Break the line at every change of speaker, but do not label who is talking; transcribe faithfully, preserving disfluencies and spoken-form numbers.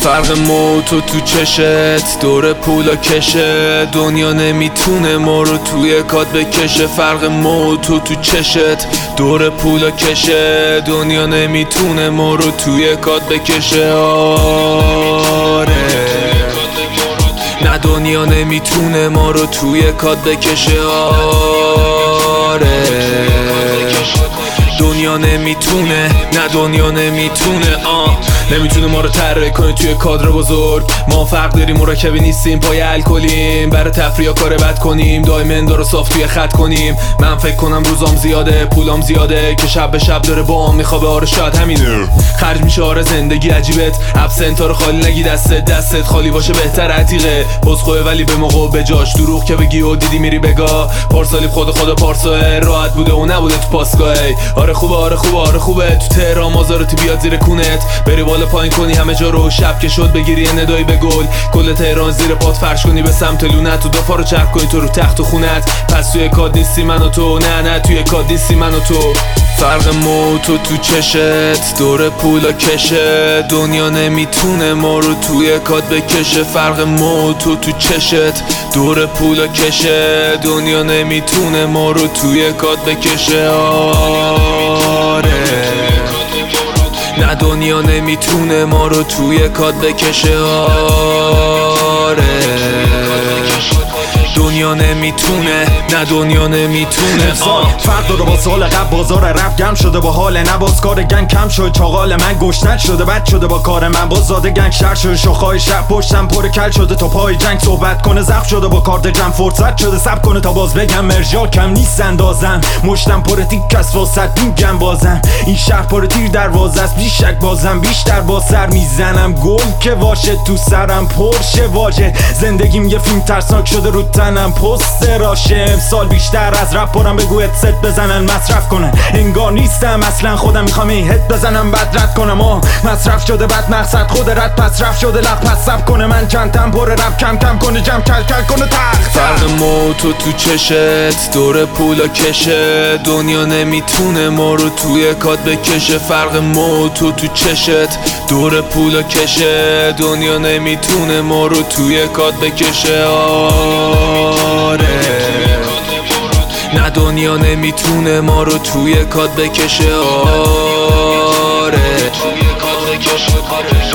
فرق موتو تو چشت دور پولا کشه، دنیا نمیتونه ما رو توی کات بکشه. فرق موتو تو چشت دور پولا کشه، دنیا نمیتونه ما رو توی کات بکشه. آره نه دنیا نمیتونه ما رو توی کات بکشه. آره دنیا نمیتونه، نه دنیا نمیتونه. آه نمیتونه ما رو طراحی کنه توی کادر بزرگ. ما فرق داریم، مرکبی نیستیم، پای الکلیم. برای تفریح کار بد کنیم، دایمندا رو صاف توی خط کنیم. من فکر کنم روزام زیاده، پولام زیاده، که شب به شب داره با هم میخوابه. آره شاید همینه خرج میشه. آره زندگی عجیبت، ابسنتا رو خالی نگی، دستت دستت خالی باشه بهتر. عتیقه پسخوه ولی به موقع و به جاش، دروغ که بگی و دیدی میری بگا. پارسالی خود خود پارساه، راحت بوده و نبوده تو پاسگاه. آره خوبه آره خوبه آره خوبه تو تهران مازاروتی بیاد زیر کونت، بری بالا پایین کنی همه جا رو. شب که شد بگیری یه ندایی به گل، کل تهران زیر پات فرش کنی به سمت لونت. تو دو پا رو چرخ کنی تو رو تخت و خونت. پس توی کاد نیستی من و تو، نه نه توی کاد نیستی من و تو. فرق موتو تو چشت دور پولا کشه، دنیا نمیتونه ما رو توی کاد بکشه. فرق موتو تو چشت دور پولا کشه، دنیا نمیتونه ما رو توی کاد بکشه. آره نه دنیا نمیتونه ما رو توی کاد بکشه. آره دنیا نمیتونه، نه دنیا نمیتونه.
فرق داره با سال قبل، بازار رپ گم شده با حال نباز. کار گنگ کم شد، چاقال من گشنت شده، بد شده با کار من. باز زاده گنگ شر شده، شاخهای شب پشتم پر کل شده. تا پای جنگ صحبت کنه زخم شده، با کارت جمع فرصت شده سب کنه تا باز بگم. مرجا کم نیست اندازم، مشتم پر تیک کس واسط میگم بازم. این شهر پر تیر دروازه است، بیشک بازم بیشتر با سر میزنم. گل که واشه تو سرم پرشه واژه، زندگیم یه فیلم ترسناک شده رو تنم پست راشه. امسال بیشتر از رپ پرم بگو هدست بزنن مصرف کنن، انگار نیستم اصلا خودم میخوام این هد بزنم بعد رد کنم. آه مصرف شده بعد مقصد خود رد پس رفت شده لغ پس سب کنه. من چند تم پر رپ کم کم کنه جمع کل کل کنه تخت.
فرق موتو تو چشت دور پولا کشه، دنیا نمیتونه ما رو توی کاد بکشه. فرق موتو تو چشت دور پولا کشه، دنیا نمیتونه ما رو توی کاد بکشه. آره نه دنیا نمیتونه ما رو توی کاد بکشه. آره